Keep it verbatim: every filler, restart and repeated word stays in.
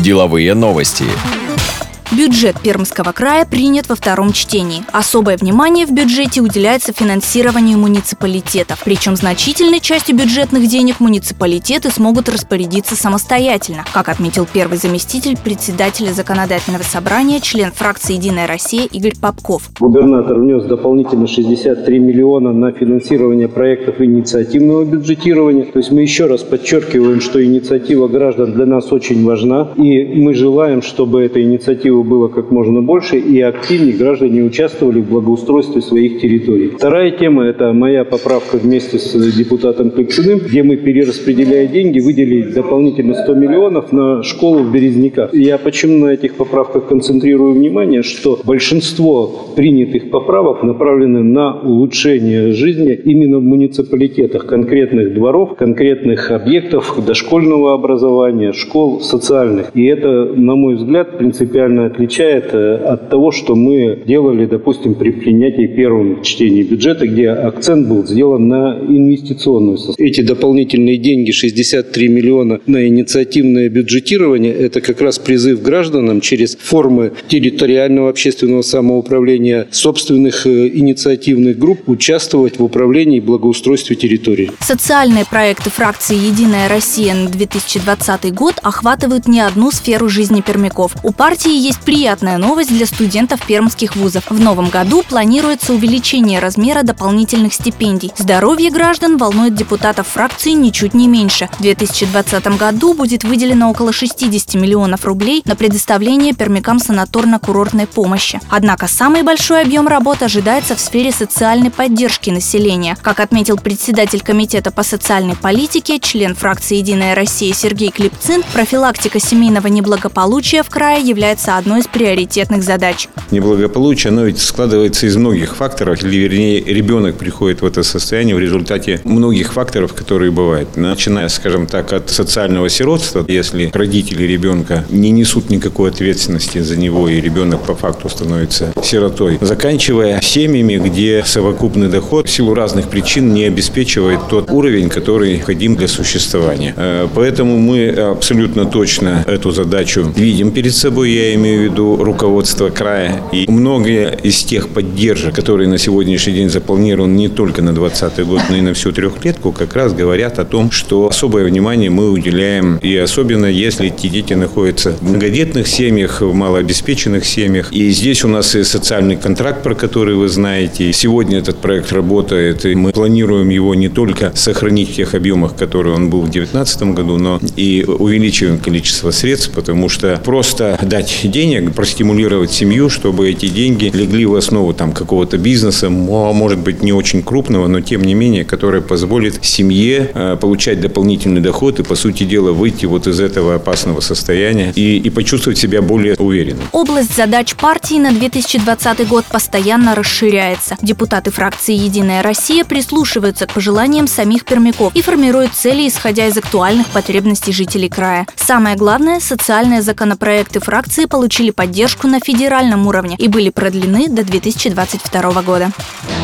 Деловые новости. Бюджет Пермского края принят во втором чтении. Особое внимание в бюджете уделяется финансированию муниципалитетов. Причем значительной частью бюджетных денег муниципалитеты смогут распорядиться самостоятельно, как отметил первый заместитель председателя законодательного собрания, член фракции «Единая Россия» Игорь Попков. Губернатор внес дополнительно шестьдесят три миллиона на финансирование проектов инициативного бюджетирования. То есть мы еще раз подчеркиваем, что инициатива граждан для нас очень важна. И мы желаем, чтобы эта инициатива было как можно больше и активнее граждане участвовали в благоустройстве своих территорий. Вторая тема – это моя поправка вместе с депутатом Клепцыным, где мы, перераспределяя деньги, выделили дополнительно сто миллионов на школу в Березниках. И я почему на этих поправках концентрирую внимание, что большинство принятых поправок направлены на улучшение жизни именно в муниципалитетах, конкретных дворов, конкретных объектов дошкольного образования, школ, социальных. И это, на мой взгляд, принципиально отличает от того, что мы делали, допустим, при принятии первого чтения бюджета, где акцент был сделан на инвестиционную составляющую. Эти дополнительные деньги, шестьдесят три миллиона на инициативное бюджетирование, это как раз призыв гражданам через формы территориального общественного самоуправления, собственных инициативных групп участвовать в управлении и благоустройстве территории. Социальные проекты фракции «Единая Россия» на две тысячи двадцатый год охватывают не одну сферу жизни пермяков. У партии есть приятная новость для студентов пермских вузов. В новом году планируется увеличение размера дополнительных стипендий. Здоровье граждан волнует депутатов фракции ничуть не меньше. В две тысячи двадцатом году будет выделено около шестьдесят миллионов рублей на предоставление пермякам санаторно-курортной помощи. Однако самый большой объем работ ожидается в сфере социальной поддержки населения. Как отметил председатель комитета по социальной политике, член фракции «Единая Россия» Сергей Клепцын, профилактика семейного неблагополучия в крае является одной из приоритетных задач. Неблагополучие, оно ведь складывается из многих факторов, или вернее ребенок приходит в это состояние в результате многих факторов, которые бывают. Начиная, скажем так, от социального сиротства, если родители ребенка не несут никакой ответственности за него, и ребенок по факту становится сиротой, заканчивая семьями, где совокупный доход в силу разных причин не обеспечивает тот уровень, который необходим для существования. Поэтому мы абсолютно точно эту задачу видим перед собой, я имею в виду руководство края. И многие из тех поддержек, которые на сегодняшний день запланированы не только на двадцатый год, но и на всю трехлетку, как раз говорят о том, что особое внимание мы уделяем, и особенно если эти дети находятся в многодетных семьях, в малообеспеченных семьях. И здесь у нас и социальный контракт, про который вы знаете. Сегодня этот проект работает, и мы планируем его не только сохранить в тех объемах, которые он был в две тысячи девятнадцатом году, но и увеличиваем количество средств, потому что просто дать денег, простимулировать семью, чтобы эти деньги легли в основу там какого-то бизнеса, может быть, не очень крупного, но тем не менее, который позволит семье э, получать дополнительный доход и, по сути дела, выйти вот из этого опасного состояния и, и почувствовать себя более уверенным. Область задач партии на две тысячи двадцатый год постоянно расширяется. Депутаты фракции «Единая Россия» прислушиваются к пожеланиям самих пермяков и формируют цели, исходя из актуальных потребностей жителей края. Самое главное, социальные законопроекты фракции получили поддержку на федеральном уровне и были продлены до две тысячи двадцать второго года.